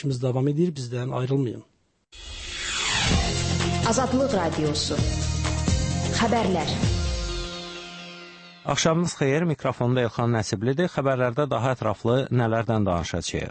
işimiz davam edir, bizdən ayrılmayın. Azadlıq Radiosu Xəbərlər. Axşamınız xeyir, mikrofonda Elxan Nəsiblidir. Xəbərlərdə daha ətraflı nələrdən danışacağıq?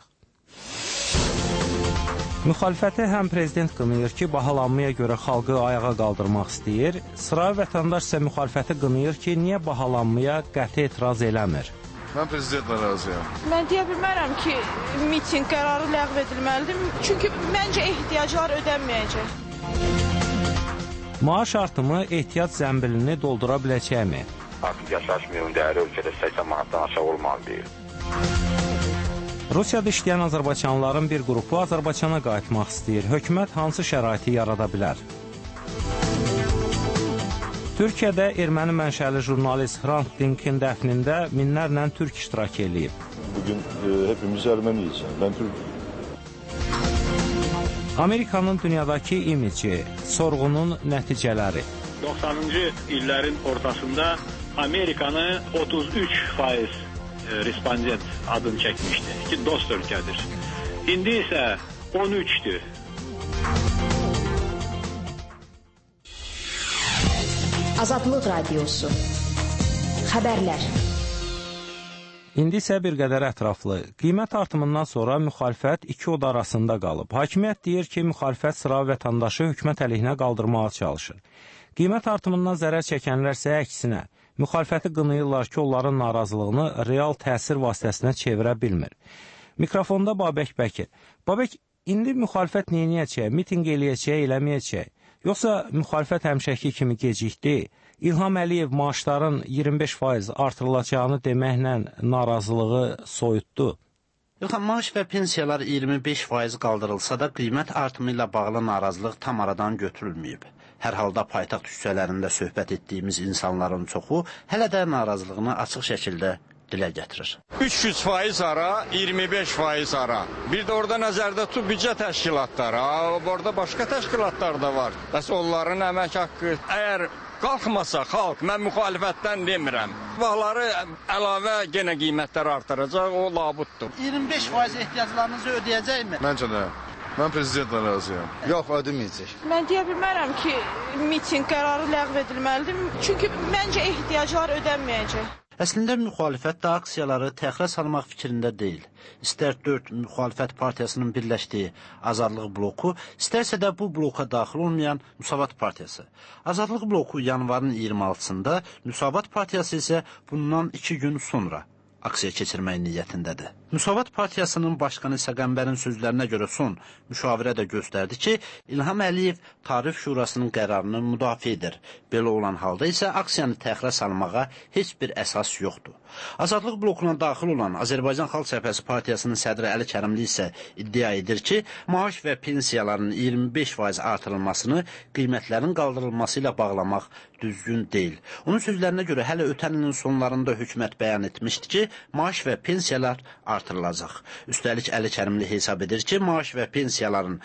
Müxalifəti həm prezident qınayır ki, bahalanmaya görə xalqı ayağa qaldırmaq istəyir, sıra vətəndaş isə müxalifəti qınayır ki, niyə bahalanmaya qəti etiraz eləmir? Mən prezidentlə razıyam. Mən deyə bilmərəm ki, miting qərarı ləğv edilməlidir, çünki məncə ehtiyaclar ödənməyəcək. Maaş artımı ehtiyac zəmbilini doldura biləcəkmi? Artıq yaşayış minimum dəyəri ölkədə 80 manatdan aşağı olmalıdır. Rusiyada işləyən azərbaycanlıların bir qrupu Azərbaycana qayıtmaq istəyir. Hökumət hansı şəraiti yarada bilər? Türkiyədə erməni mənşəli jurnalist Hrant Dink'in dəfnində minlərlə türk iştirak edib. Bugün hepimiz Ermeniyiz. Ben Türk'üm. Amerikanın dünyadakı imici, sorğunun nəticələri. 90-cı illərin ortasında Amerikanı 33% respondent adını çəkmişdi ki, dost ölkədir. İndi isə 13'dür. Azadlıq Radiosu Xəbərlər. İndi isə bir qədər ətraflı. Qiymət artımından sonra müxalifət iki od arasında qalıb. Hakimiyyət deyir ki, müxalifət sıra vətəndaşı hökumət əleyhinə qaldırmağa çalışır. Qiymət artımından zərər çəkənlər isə əksinə. Müxalifəti qınayırlar ki, onların narazılığını real təsir vasitəsinə çevirə bilmir. Mikrofonda Babək Bəkir. Babək, indi müxalifət neyniyəcək, miting eləyəcək, eləməyəcək? Yoxsa müxalifət həmişəki kimi gecikdi? İlham Əliyev maaşların 25% artırılacağını deməklə narazılığı soyutdu. Maaş və pensiyalar 25% qaldırılsa da qiymət artımı ilə bağlı narazılıq tam aradan götürülməyib. Hər halda paytaxt küçələrində söhbət etdiyimiz insanların çoxu hələ də narazılığını açıq şəkildə dilə gətirir. 300% ara, 25% ara. Bir də orada nəzərdə tut büdcə təşkilatları. Orada başqa təşkilatlar da var. Bəs onların əmək haqqı əgər qalxmasa xalq, mən müxalifətdən demirəm. Vaxtları əlavə genə qiymətlər artıracaq, o labuddur. 25% ehtiyaclarınızı ödəyəcəkmi? Məncə nə? Mən prezidentlə razıyam. Yox, ödəməyəcək. Mən deyə bilmərəm ki, miting qərarı ləğv edilməlidir, çünki məncə ehtiyaclar ödənməyəcək. Əslində müxalifət də aksiyaları təxirə salmaq fikrində deyil. İstər 4 müxalifət partiyasının birləşdiyi Azadlıq bloku, istərsə də bu bloka daxil olmayan Müsavat partiyası. Azadlıq bloku yanvarın 26-sında, Müsavat partiyası isə bundan 2 gün sonra aksiya keçirmək niyyətindədir. Müsavat partiyasının başqanı Səqəmbərin sözlərinə görə son müşavirə də göstərdi ki, İlham Əliyev Tarif Şurasının qərarını müdafiə edir. Belə olan halda isə aksiyanı təxirə salmağa heç bir əsas yoxdur. Azadlıq blokuna daxil olan Azərbaycan Xalq Cəbhəsi partiyasının sədri Əli Kərimli isə iddia edir ki, maaş və pensiyaların 25% artırılmasını qiymətlərin qaldırılması ilə bağlamaq düzgün deyil. Onun sözlərinə görə hələ ötən ilin sonlarında hökumət bəyan etmişdi ki, maaş və pensiyalar artırılacaq. Üstəlik Əli Kərimli hesab edir ki, maaş və pensiyaların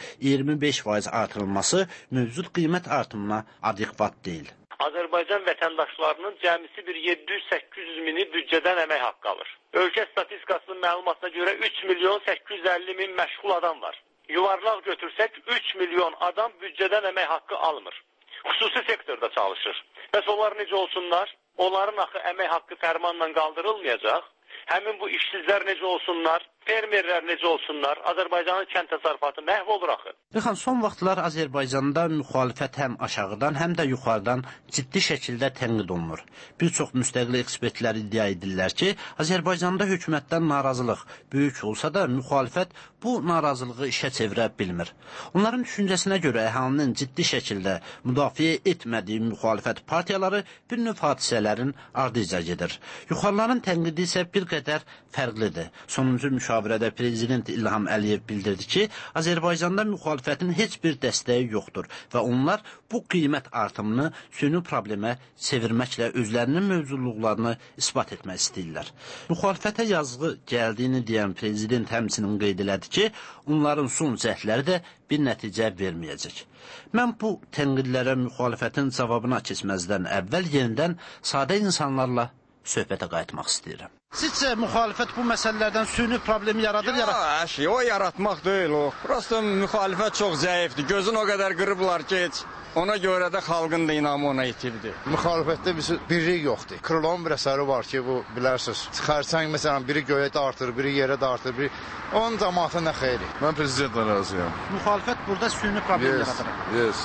25% artırılması mövcud qiymət artımına adekvat deyil. Azərbaycan vətəndaşlarının cəmisi bir 700-800 mini büdcədən əmək haqqı alır. Ölkə statistikasının məlumatına görə 3 milyon 850 min məşğul adam var. Yuvarlaq götürsək 3 milyon adam büdcədən əmək haqqı almır. Xüsusi sektorda çalışır. Bəs onlar necə olsunlar? Onların axı əmək haqqı fərmanla qaldırılmayacaq. Həmin bu işsizlər necə olsunlar? Fermerlər necə olsunlar? Azərbaycanın kənd təsərrüfatı məhv olur axı. Son vaxtlar Azərbaycanda müxalifət həm aşağıdan, həm də yuxarıdan ciddi şəkildə tənqid olunur. Bir çox müstəqil ekspertlər iddia edirlər ki, Azərbaycanda hökumətdən narazılıq böyük olsa da müxalifət bu narazılığı işə çevirə bilmir. Onların düşüncəsinə görə əhalinin ciddi şəkildə müdafiə etmədiyi müxalifət partiyaları bir növ hadisələrin ardıca gedir. Yuxarıların tənqidi isə bir qədər fərqlidir. Sonuncu müşavirədə Prezident İlham Əliyev bildirdi ki, Azərbaycanda müxalifətin heç bir dəstəyi yoxdur və onlar bu qiymət artımını süni problemə çevirməklə özlərinin mövcudluqlarını isbat etmək istəyirlər. Müxalifətə yazığı gəldiyini deyən Prezident həmçinin qeyd elədi ki, onların son cəhdləri də bir nəticə verməyəcək. Mən bu tənqidlərə müxalifətin cavabına keçməzdən əvvəl yenidən sadə insanlarla söhbətə qayıtmaq istəyirəm. Sizcə müxalifət bu məsələlərdən süni problemi yaradır? O yaratmaq deyil o. Prosta müxalifət çox zəifdir. Gözün o qədər qırıblar ki, heç ona görə də xalqın da inamı ona itirdi. Müxalifətdə birlik yoxdur. Krılon bir əsəri var ki, bu bilərsiniz. Xərçəng məsələn biri göyə də artır, biri yerə də artır, biri onun cəmaatı nə xeyri. Mən prezidentlə razıyam. Müxalifət burada süni problem yaradır.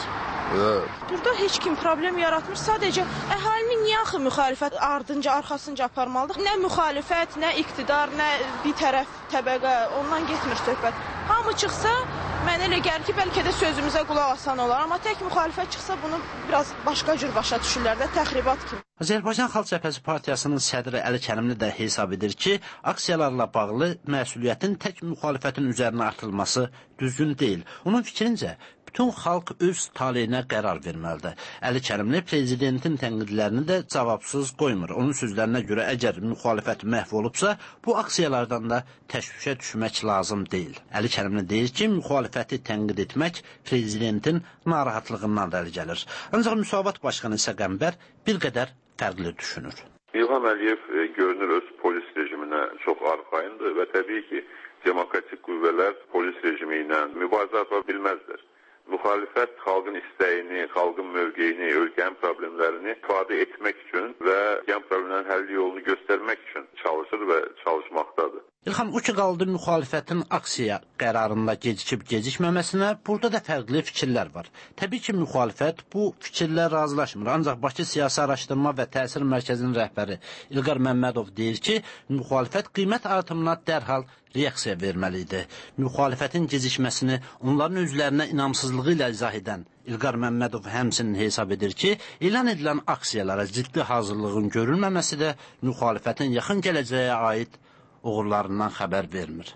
Burada heç kim problem yaratmır. Sadəcə əhalini niyə axı müxalifət ardınca, arxasınca aparmalıdır? Nə müxalifət, nə iqtidar, nə bir tərəf təbəqə, ondan getmir söhbət. Hamı çıxsa, mənə elə gəlir ki, bəlkə də sözümüzə qulaq asan olar. Amma tək müxalifət çıxsa, bunu biraz başqa cür başa düşürlər də, təxribat kimi. Azərbaycan Xalq Cəbhəsi Partiyasının sədri Əli Kərimli də hesab edir ki, aksiyalarla bağlı məsuliyyətin tək müxalifətin üzərinə artırılması düzgün deyil. Onun fikrincə, bütün xalq öz taleyinə qərar verməlidir. Əli Kərimli prezidentin tənqidlərini də cavabsız qoymur. Onun sözlərinə görə əgər müxalifət məhv olubsa, bu aksiyalardan da təşvişə düşmək lazım deyil. Əli Kərimli deyir ki, müxalifəti tənqid etmək prezidentin narahatlığından da əli gəlir. Ancaq Müsavat Başqanı isə Qəmbər bir qədər fərqli düşünür. İlham Əliyev görünür öz polis rejiminə çox arxayındır və təbii ki, demokratik qüvvələr polis rejimi ilə mübarizə apara bilməzlər. Müxalifət xalqın istəyini, xalqın mövqeyini, ölkənin problemlərini ifadə etmək üçün və ölkənin problemlərin həlli yolunu göstərmək üçün çalışır və çalışmaqdadır. İlham, o ki qaldı müxalifətin aksiya qərarında gecikib-gecikməməsinə, burada da fərqli fikirlər var. Təbii ki, müxalifət bu fikirlər razılaşmır. Ancaq Bakı Siyasi Araşdırma və Təsir Mərkəzinin rəhbəri İlqar Məmmədov deyir ki, müxalifət qiymət artımına dərhal reaksiya verməlidir. Müxalifətin gecikməsini onların özlərinə inamsızlığı ilə izah edən İlqar Məmmədov həmçinin hesab edir ki, elan edilən aksiyalara ciddi hazırlığın görülməməsi də müxalifətin yaxın gələcəyə aid uğurlarından xəbər vermir.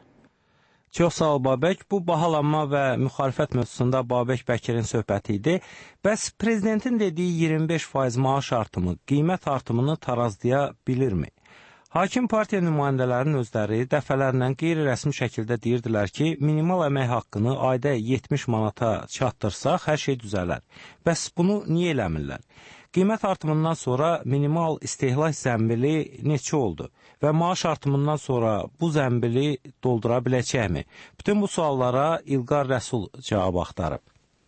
Çox sağ ol Babək. Bu bahalanma və müxalifət mövzusunda Babək Bəkirin söhbəti idi. Bəs prezidentin dediyi 25% maaş artımı qiymət artımını tarazlaya bilirmi? Hakim partiya nümayəndələrinin özləri dəfələrlə qeyri-rəsmi şəkildə deyirdilər ki, minimal əmək haqqını ayda 70 manata çatdırsaq, hər şey düzələr. Bəs bunu niyə eləmirlər? Qiymət artımından sonra minimal istehlak zəmbili neçə oldu və maaş artımından sonra bu zəmbili doldura biləcəkmi? Bütün bu suallara İlqar Rəsul cavab axtarıb.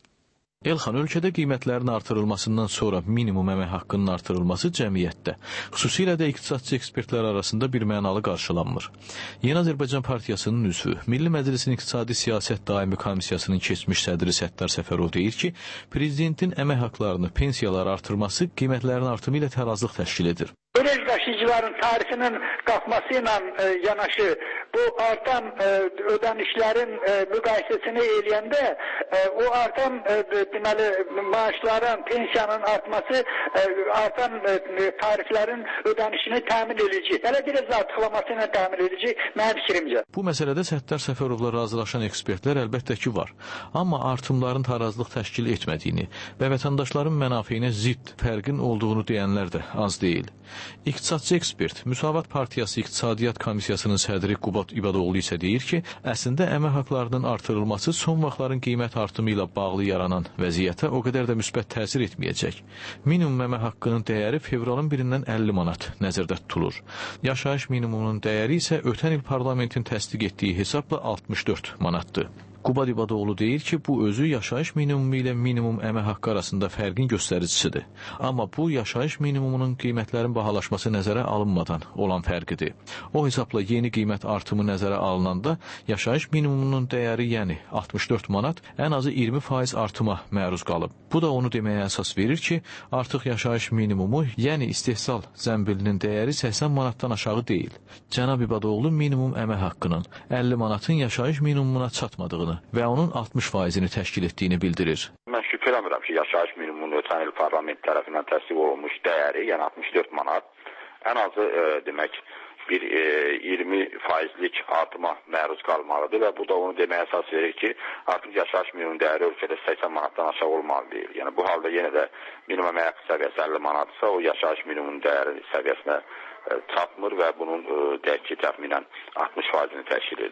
Elxan, ölkədə qiymətlərin artırılmasından sonra minimum əmək haqqının artırılması cəmiyyətdə, xüsusilə də iqtisadçı ekspertlər arasında bir mənalı qarşılanmır. Yeni Azərbaycan Partiyasının üzvü, Milli Məclisin İqtisadi Siyasət Daimi Komissiyasının keçmiş sədri Səttar Səfərov deyir ki, prezidentin əmək haqlarını, pensiyaları artırması qiymətlərin artımı ilə tərazlıq təşkil edir. Ödəniş daşıyıcıların tarifinin qalxması ilə yanaşı bu artan ödənişlərin müqayisəsini eləyəndə o artan deməli maaşların, pensiyanın artması artan tariflərin ödənişini təmin edici, hələ biraz artıqlaması ilə təmin edici mənim fikrimcə. Bu məsələdə Səttar Səfərovla razılaşan ekspertlər əlbəttə ki var. Amma artımların tarazlıq təşkil etmədiyini və vətəndaşların mənafeyinə zidd fərqin olduğunu deyənlər də az deyil. İqtisadçı ekspert, Müsavat Partiyası İqtisadiyyat Komissiyasının sədri Qubad İbadoğlu isə deyir ki, əslində əmək haqlarının artırılması son vaxtların qiymət artımı ilə bağlı yaranan vəziyyətə o qədər də müsbət təsir etməyəcək. Minimum əmək haqqının dəyəri fevralın 1-dən 50 manat nəzərdə tutulur. Yaşayış minimumunun dəyəri isə ötən il parlamentin təsdiq etdiyi hesabla 64 manatdır. Qubad İbadoğlu deyir ki, bu özü yaşayış minimumu ilə minimum əmək haqqı arasında fərqin göstəricisidir. Amma bu, yaşayış minimumunun qiymətlərin bahalaşması nəzərə alınmadan olan fərqidir. O hesabla yeni qiymət artımı nəzərə alınanda, yaşayış minimumunun dəyəri, yəni 64 manat, ən azı 20% artıma məruz qalıb. Bu da onu deməyə əsas verir ki, artıq yaşayış minimumu, yəni istehsal zəmbilinin dəyəri 80 manatdan aşağı deyil. Cənab İbadoğlu minimum əmək haqqının 50 manatın yaşayış minimumuna çatmadığını və onun 60%-ni təşkil etdiyini bildirir. Mən şübhə eləmirəm ki, yaşayış minimumunun ötən il parlament tərəfindən təsdiq olunmuş dəyəri, yəni 64 manat, ən azı demək bir 20%lik artıma məruz qalmalıdır və bu da onu deməyə əsas verir ki, artıq yaşayış minimumunun dəyəri ölkədə 80 manatdan aşağı olmalı deyil. Yəni bu halda yenə də minimum əmək haqqı səviyyəsi 50 manatsa, o yaşayış minimumunun dəyəri səviyyəsinə çatmır və bunun dəyəri təxminən 60%-ni təşkil edir.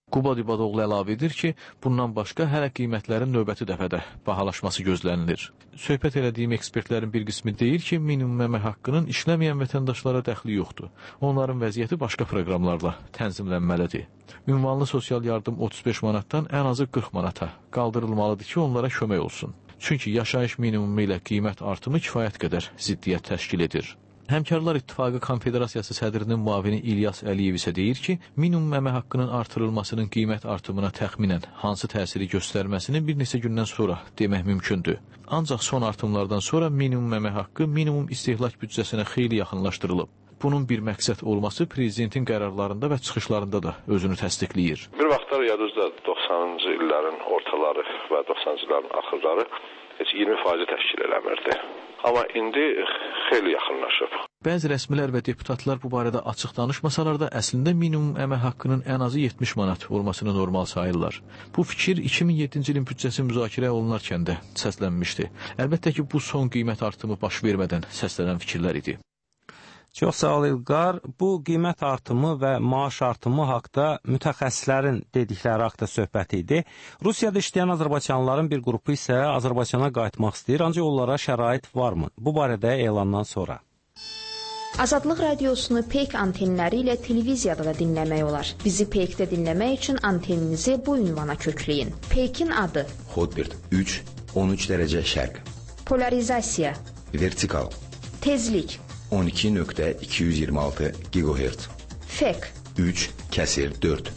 Qubad İbadoğlu əlavə edir ki, bundan başqa hələ qiymətlərin növbəti dəfədə bahalaşması gözlənilir. Söhbət elədiyim ekspertlərin bir qismi deyir ki, minimum əmək haqqının işləməyən vətəndaşlara dəxli yoxdur. Onların vəziyyəti başqa proqramlarla tənzimlənməlidir. Ünvanlı sosial yardım 35 manatdan ən azı 40 manata qaldırılmalıdır ki, onlara kömək olsun. Çünki yaşayış minimumu ilə qiymət artımı kifayət qədər ziddiyyət təşkil edir. Həmkarlar İttifaqı Konfederasiyası sədrinin müavini İlyas Əliyev isə deyir ki, minimum əmək haqqının artırılmasının qiymət artımına təxminən hansı təsiri göstərməsini bir neçə gündən sonra demək mümkündür. Ancaq son artımlardan sonra minimum əmək haqqı minimum istehlak büdcəsinə xeyli yaxınlaşdırılıb. Bunun bir məqsəd olması prezidentin qərarlarında və çıxışlarında da özünü təsdiqləyir. Bir vaxtlar yadınızda 90-cı illərin ortaları və 90-cı illərin axırları heç 20% təşkil eləmirdi. Amma indi xeyli yaxınlaşıb. Bəzi rəsmilər və deputatlar bu barədə açıq danışmasalar da, əslində minimum əmək haqqının ən azı 70 manat olmasını normal sayırlar. Bu fikir 2007-ci ilin büdcəsi müzakirə olunarkən də səslənmişdi. Əlbəttə ki, bu son qiymət artımı baş vermədən səslənən fikirlər idi. Çox sağ ol İlqar. Bu qiymət artımı və maaş artımı haqda mütəxəssislərin dedikləri haqda söhbət idi. Rusiyada işləyən azərbaycanlıların bir qrupu isə Azərbaycana qayıtmaq istəyir, ancaq onlara şərait varmı? Bu barədə elandan sonra. Azadlıq radiosunu Peyk antenləri ilə televiziyada da dinləmək olar. Bizi Peykdə dinləmək üçün anteninizi bu ünvana kökləyin. Peykin adı: Hotbird 3, 13 dərəcə şərq. Polarizasiya: Vertikal. Tezlik: 12.226 GHz. Fek: 3/4.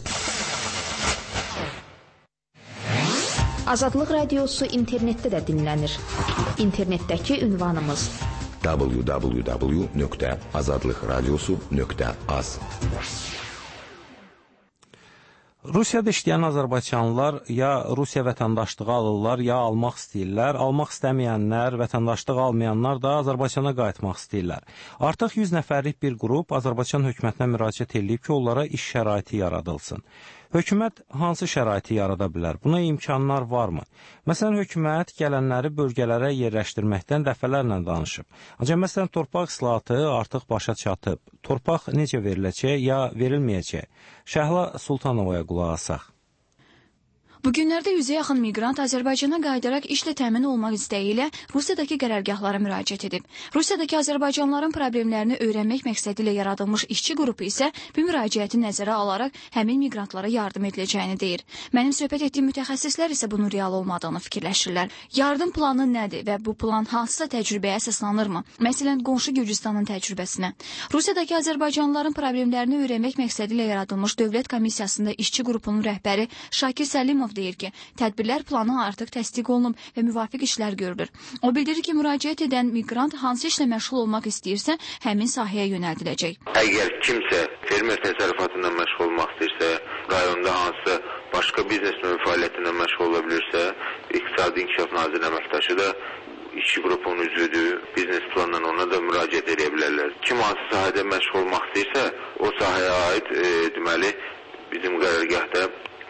Azadlıq radiosu internetdə də dinlənir. İnternetdəki ünvanımız: www.azadlıqradiosu.az. Rusiyada işləyən azərbaycanlılar ya Rusiya vətəndaşlığı alırlar, ya almaq istəyirlər. Almaq istəməyənlər, vətəndaşlıq almayanlar da Azərbaycana qayıtmaq istəyirlər. Artıq 100 nəfərlik bir qrup Azərbaycan hökumətinə müraciət edib ki, onlara iş şəraiti yaradılsın. Hökumət hansı şəraiti yarada bilər? Buna imkanlar varmı? Məsələn, hökumət gələnləri bölgələrə yerləşdirməkdən dəfələrlə danışıb. Ancaq məsələn, torpaq islahatı artıq başa çatıb. Torpaq necə veriləcək ya verilməyəcək? Şəhla Sultanovaya qulaq asaq. Bu günlərdə 100-ə yaxın miqrant Azərbaycana qayıdaraq işlə təmin olmaq istəyi ilə Rusiyadakı qərargahlara müraciət edib. Rusiyadakı azərbaycanlıların problemlərini öyrənmək məqsədi ilə yaradılmış işçi qrupu isə bu müraciəti nəzərə alaraq həmin miqrantlara yardım ediləcəyini deyir. Mənim söhbət etdiyim mütəxəssislər isə bunun real olmadığını fikirləşirlər. Yardım planı nədir və bu plan hansısa təcrübəyə əsaslanırmı? Məsələn, qonşu Gürcüstanın təcrübəsinə. Rusiyadakı azərbaycanlıların problemlərini öyrənmək məqsədi ilə yaradılmış Dövlət Komissiyasında işçi qrupunun rəhbəri Şakir Səlimov deyir ki, tədbirlər planı artıq təsdiq olunub və müvafiq işlər görülür. O bildirir ki, müraciət edən miqrant hansı işlə məşğul olmaq istəyirsə, həmin sahəyə yönəldiləcək. Əgər kimsə fermer təsərrüfatından məşğul olmaq istəyirsə, rayonda hansısa başqa biznes fəaliyyətindən məşğul ola bilirsə, İqtisadi İnkişaf Nazirinin əməkdaşı da işçi qrupunun üzvüdür, biznes planla ona da müraciət edə bilərlər. Kim hansı sahədə məşğul olmaq istəyirsə, o sahəyə aid deməli bizim qərargahda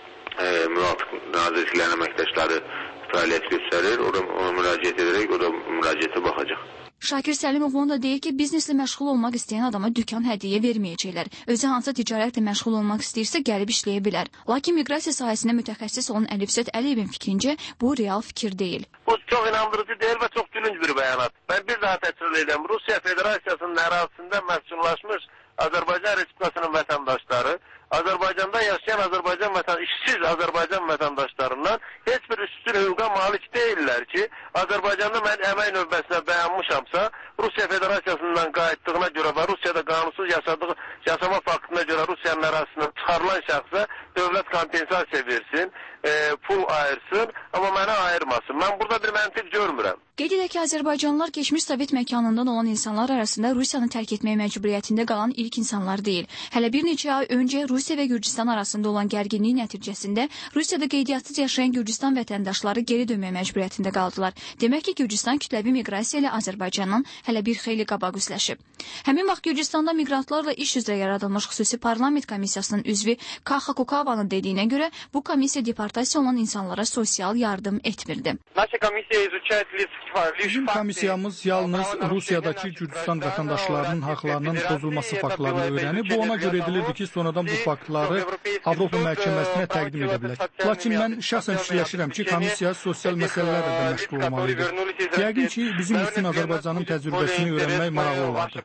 müvafiq nazirliklərin əməkdaşları fəaliyyət göstərir, ona müraciət edərək o da müraciətə baxacaq. Şakir Səlimov onu da deyir ki, bizneslə məşğul olmaq istəyən adama dükan hədiyyə verməyəcəklər. Özü hansı ticarətlə məşğul olmaq istəyirsə gəlib işləyə bilər. Lakin miqrasiya sahəsində mütəxəssis olan Əlifzət Əliyevin fikrincə bu real fikir deyil. Bu çox inandırıcı deyil və çox gülünc bir bəyanat. Ben bir daha təkrar edirəm. Rusiya Federasiyasının ərazisində məskunlaşmış Azərbaycan Respublikasının vətəndaşları Azərbaycanda yaşayan işsiz Azərbaycan vətəndaşlarından heç bir üstün hüquqa malik deyirlər ki, Azərbaycanda mən əmək növbəsinə dayanmışamsa, Rusiya Federasiyasından qayıtdığına görə və Rusiyada qanunsuz yaşama faktına görə Rusiyanın ərazisindən çıxarılan şəxsə dövlət kompensasiya versin, pul ayırsın, amma mənə ayırmasın. Mən burada bir məntiq görmürəm. Qeyd edək ki, Azərbaycanlılar keçmiş Sovet məkanından olan insanlar arasında Rusiyanı tərk etmək məcburiyyətində qalan ilk insanlar deyil. Hələ bir neçə ay öncə Rusiya və Gürcüstan arasında olan gərginlik nəticəsində Rusiyada qeydiyyatсız yaşayan Gürcüstan vətəndaşları geri dönmək məcburiyyətində qaldılar. Demək ki, Gürcüstan kütləvi miqrasiya ilə Azərbaycandan hələ bir xeyli qabaq üzləşib. Həmin vaxt Gürcüstanda miqrantlarla iş üzrə yaradılmış xüsusi parlament komissiyasının üzvü Kaxa Kukavanın dediyinə görə bu komissiya deportasiya olan insanlara sosial yardım etmirdi. Naša komisija izučает лиц Bizim komissiyamız yalnız Rusiyadakı Gürcistan vətəndaşlarının haqlarının pozulması faktlarını öyrənib, bu ona görə edilirdi ki, sonradan bu faktları Avropa məhkəməsinə təqdim edə bilər. Lakin mən şəxsən fikirləşirəm ki, komissiya sosial məsələlərlə də məşğul olmalıdır. Yəqin ki, bizim üçün Azərbaycanın təcrübəsini öyrənmək maraqlı olardı.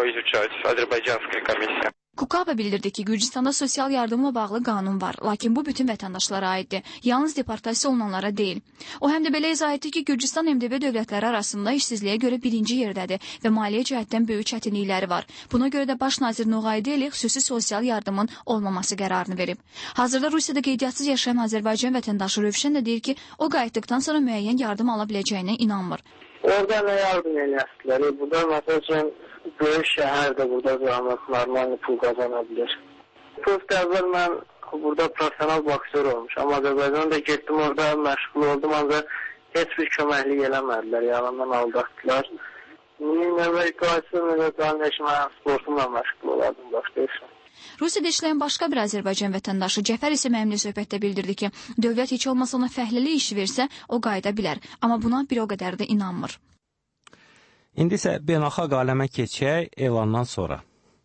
Kukaba bildirdi ki, Gürcistanda sosial yardımla bağlı qanun var, lakin bu bütün vətəndaşlara aiddir, yalnız deportasiya olunanlara deyil. O həm də belə izah etdi ki, Gürcistan MDB dövlətləri arasında işsizliyə görə birinci yerdədir və maliyyə cəhətdən böyük çətinlikləri var. Buna görə də baş nazir Noğaydeli xüsusi sosial yardımın olmaması qərarını verib. Hazırda Rusiyada qeydiyyatçız yaşayan Azərbaycan vətəndaşı Rövşən də deyir ki, o qayıtdıqdan sonra müəyyən yardım ala biləcəyinə inanmır. Orada nə yardım eləyəsilər? Burada məsələn böyük şəhərdə burada normal pul qazana bilir. Prost əvvəl mən burada profesional boksör olmuşam. Azərbaycanda getdim, orada məşğul oldum, ancaq heç bir köməklik eləmədilər, yalandan aldatdılar. Növbəl qayıtsın, mən sportumla məşğul olardım, başqa işim. Rusiyada işləyən başqa bir Azərbaycan vətəndaşı Cəfər isə mənimlə söhbətdə bildirdi ki, dövlət heç olmasa ona fəhləli iş versə, o qayıda bilər, amma buna bir o qədər də inanmır. İndi isə beynəlxalq aləmə keçək elandan sonra.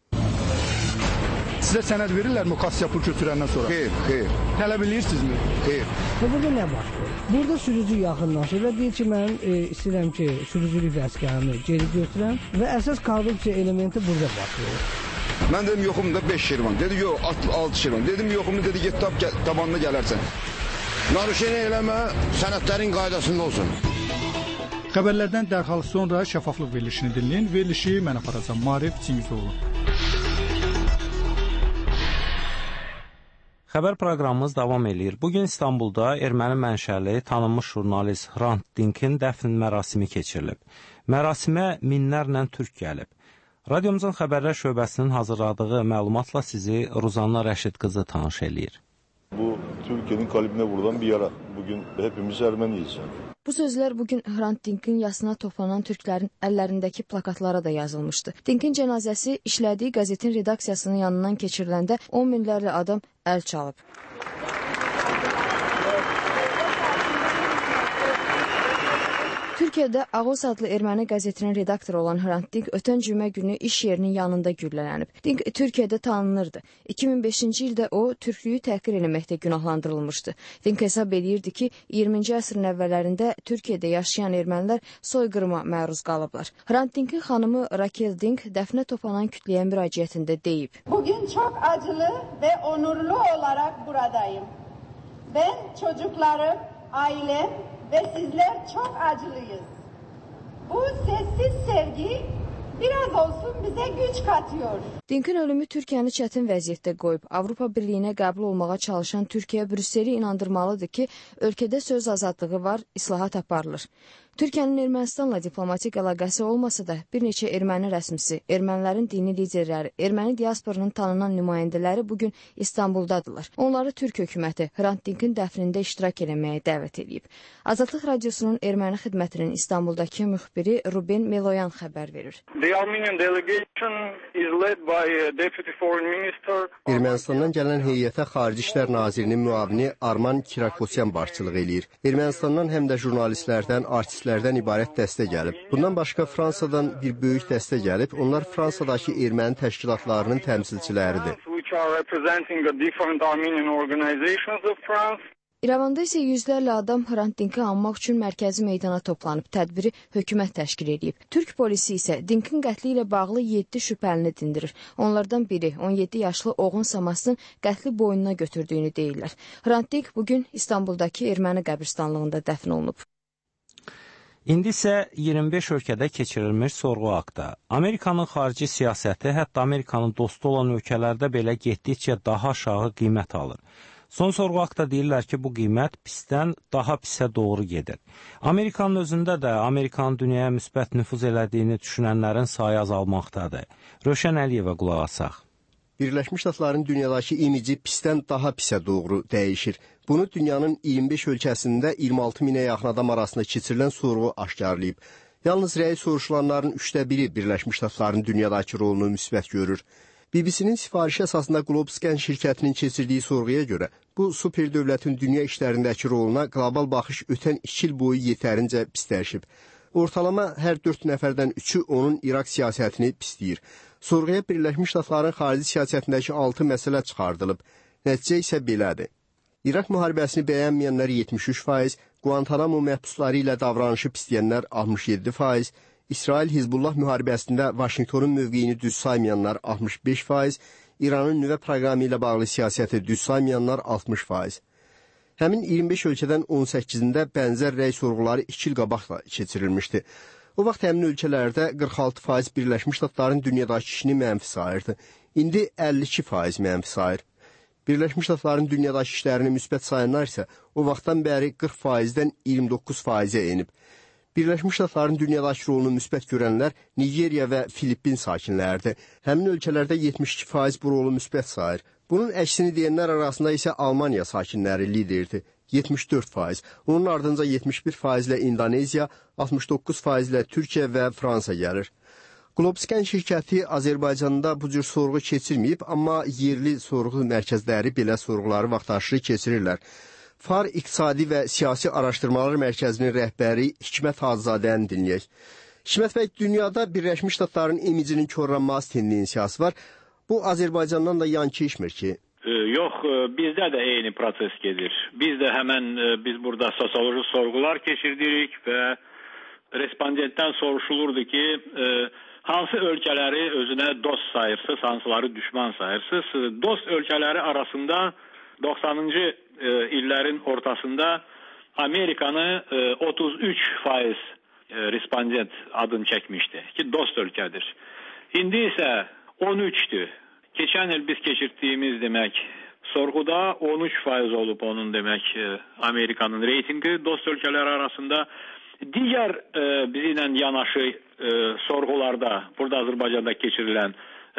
Sizə sənəd verirlərmi kassiya pul götürəndən sonra? Xeyr. Tələb edirsizmi? Xeyr. Burada nə baş verir? Burada sürücü yaxınlaşır və deyir ki, mən istəyirəm ki, sürücülük vəzifəmi geri götürəm və əsas korrupsiya elementi burada baş verir. Mən dedim yoxum da 5 şirvan. Dedi yox 6 şirvan. Dedim yoxum dedi get tabanına gələrsən. Naruşeni eləmə, sənədlərin qaydasında olsun. Xəbərlərdən dərhal sonra şəffaflıq verilişini dinləyin. Verilişi mən aparacam. Marif Çingizoğlu. Xəbər proqramımız davam edir. Bugün İstanbulda erməni mənşəli tanınmış jurnalist Hrant Dinkin dəfn mərasimi keçirilib. Mərasimə minlərlə türk gəlib. Radiomuzun xəbərlər şöbəsinin hazırladığı məlumatla sizi Ruzanna Rəşid qızı tanış eləyir. Bu Türkiye'nin kalbine vurulan bir yara. Bugün hepimiz Ermeniyiz. Bu sözlər bugün Hrant Dinkin yasına toplanan türklərin əllərindəki plakatlara da yazılmışdı. Dinkin cənazəsi işlədiyi qəzetin redaksiyasının yanından keçiriləndə 10 minlərlə adam əl çalıb. Türkiyədə Ağos adlı erməni qəzetinin redaktoru olan Hrant Dink ötən cümə günü iş yerinin yanında güllələnib. Dink Türkiyədə tanınırdı. 2005-ci ildə o, türklüyü təhqir eləməkdə günahlandırılmışdı. Dink hesab edirdi ki, 20-ci əsrin əvvəllərində Türkiyədə yaşayan ermənilər soyqırıma məruz qalıblar. Hrant Dinkin xanımı Rakel Dink dəfnə toplanan kütləyə müraciətində deyib. Bugün çok acılı ve onurlu olarak buradayım. Ben, çocuklarım, ailem ve sizler çok acılıyız. Bu sessiz sevgi biraz olsun bize güç katıyor. Dinkin ölümü Türkiyəni çətin vəziyyətdə qoyub. Avropa Birliyinə qəbul olmağa çalışan Türkiyə Brüsseli inandırmalıdır ki, ölkədə söz azadlığı var, islahat aparılır. Türkiyənin Ermənistanla diplomatik əlaqəsi olmasa da bir neçə erməni rəsmisi, ermənilərin dini liderləri, erməni diasporunun tanınan nümayəndələri bugün İstanbuldadırlar. Onları Türk hökuməti Hrant Dinkin dəfnində iştirak eləməyə dəvət edib. Azadlıq Radiosunun erməni xidmətinin İstanbuldakı müxbiri Ruben Meloyan xəbər verir. Ermənistandan gələn heyətə Xarici İşlər Nazirinin müavini Arman Kirakosyan başçılıq eləyir. Ermənistandan həm də jurnalistlərdən, artistlərdən ibarət dəstə gəlib. Bundan başqa Fransadan bir böyük dəstə gəlib. Onlar Fransadakı erməni təşkilatlarının təmsilçiləridir. İrəvanda isə yüzlərlə adam Hrant Dinki anmaq üçün mərkəzi meydana toplanıb, tədbiri hökumət təşkil edib. Türk polisi isə Dinkin qətli ilə bağlı 7 şübhəlini dindirir. Onlardan biri 17 yaşlı Oğun Samasın qətli boynuna götürdüyünü deyirlər. Hrant Dink bugün İstanbuldakı erməni qəbirstanlığında dəfn olunub. İndi isə 25 ölkədə keçirilmiş sorğu haqqında. Amerikanın xarici siyasəti hətta Amerikanın dostu olan ölkələrdə belə getdikcə daha aşağı qiymət alır. Son sorğu haqqında deyirlər ki, bu qiymət pisdən daha pisə doğru gedir. Amerikanın özündə də Amerikanın dünyaya müsbət nüfuz elədiyini düşünənlərin sayı azalmaqdadır. Rövşən Əliyevə qulaq asaq. Birləşmiş Ştatların dünyadakı imici pisdən daha pisə doğru dəyişir. Bunu dünyanın 25 ölkəsində 26 minə yaxın adam arasında keçirilən sorğu aşkarlayıb. Yalnız rəy soruşulanların 1/3 Birləşmiş Ştatların dünyadakı rolunu müsbət görür. BBC-nin sifarişi əsasında Globscan şirkətinin keçirdiyi sorğuya görə bu superdövlətin dünya işlərindəki roluna qlobal baxış ötən 2 il boyu yetərincə pisləşib. Ortalama hər 4 nəfərdən 3-ü onun İraq siyasətini pisləyir. Sorğuya Birləşmiş Ştatların xarici siyasətindəki 6 məsələ çıxardılıb. Nəticə isə belədir. İraq müharibəsini bəyənməyənlər 73%, Guantanamo məhbusları ilə davranışı pisləyənlər 67%, İsrail Hizbullah müharibəsində Vaşinqtonun mövqeyini düz saymayanlar 65%, İranın nüvə proqramı ilə bağlı siyasəti düz saymayanlar 60%. Həmin 25 ölkədən 18-də bənzər rəy sorğuları 2 il qabaqla keçirilmişdi. O vaxt həmin ölkələrdə 46% Birləşmiş Ştatların dünyadakı işini mənfi sayırdı. İndi 52% mənfi sayır. Birləşmiş Ştatların dünyadakı işlərini müsbət sayanlar isə o vaxtdan bəri 40%-dən 29%-ə enib. Birləşmiş Ştatların dünyadakı rolunu müsbət görənlər Nigeriya və Filippin sakinləridir. Həmin ölkələrdə 72% bu rolu müsbət sayır. Bunun əksini deyənlər arasında isə Almaniya sakinləri liderdir. 74%. Onun ardınca 71% ilə İndoneziya, 69% ilə Türkiyə və Fransa gəlir. Globscan şirkəti Azərbaycanda bu cür sorğu keçirməyib, amma yerli sorğu mərkəzləri belə sorğuları vaxtaşırı keçirirlər. FAR İqtisadi və Siyasi Araşdırmalar Mərkəzinin rəhbəri Hikmət Hacızadəni dinləyək. Hikmət bəy, dünyada Birləşmiş Ştatların imicinin korlanması tendensiyası var. Bu Azərbaycandan da yan keçmir ki? Yox, bizdə də eyni proses gedir. Biz də biz burada sosioloji sorğular keçirdirik və respondentdən soruşulurdu ki, hansı ölkələri özünə dost sayırsınız, hansıları düşman sayırsınız? Dost ölkələri arasında 90-cı illərin ortasında Amerikanı 33% respondent adını çəkmişdi ki, dost ölkədir. İndi isə 13'tü. Geçen yıl biz geçirttiğimiz demek sorguda 13% olup onun demek Amerika'nın reytingi dost ülkeler arasında. Diğer bizimle yanaşı sorgularda burada Azerbaycan'da geçirilen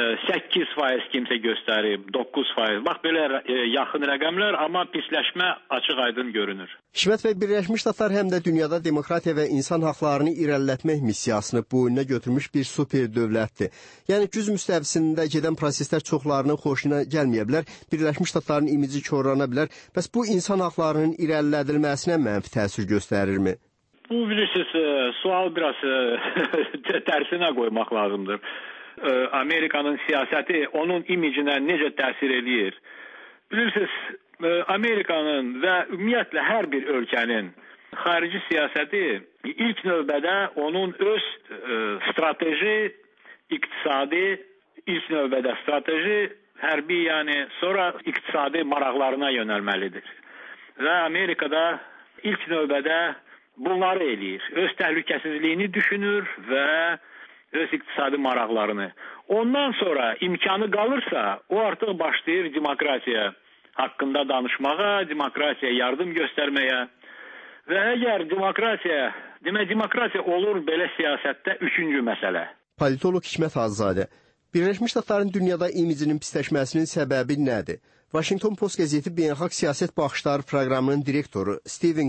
8% kimse gösterib, 9%. Bax belə yaxın rəqəmlər, amma pisləşmə açıq aydın görünür. Hikmət və Birləşmiş Ştatlar həm də dünyada demokratiya və insan haqlarını irəlilətmək missiyasını boynuna götürmüş bir super dövlətdir. Yəni güc müstəvisində gedən proseslər çoxlarının xoşuna gəlməyə bilər, Birləşmiş Ştatların imici korlana bilər. Bəs bu insan haqlarının irəlilədilməsinə mənfi təsir göstərirmi? Bu bilirsiniz, sual biraz tərsinə qoymaq lazımdır. Amerikanın siyasəti onun imicinə necə təsir eləyir? Bilirsiniz, Amerikanın və ümumiyyətlə hər bir ölkənin xarici siyasəti ilk növbədə onun öz strateji, iqtisadi, ilk növbədə strateji, hərbi, yəni sonra iqtisadi maraqlarına yönəlməlidir. Və Amerikada ilk növbədə bunları eləyir. Öz təhlükəsizliyini düşünür və öz iqtisadi maraqlarını. Ondan sonra imkanı qalırsa, o artıq başlayır demokratiya haqqında danışmağa, demokratiya yardım göstərməyə. Və əgər demokratiya olur belə siyasətdə üçüncü məsələ. Politolog Hikmət Hacızadə, Birləşmiş Ştatların dünyada imicinin pisləşməsinin səbəbi nədir? Washington Post qəzeti Beynəlxalq Siyasət Baxışları proqramının direktoru Steven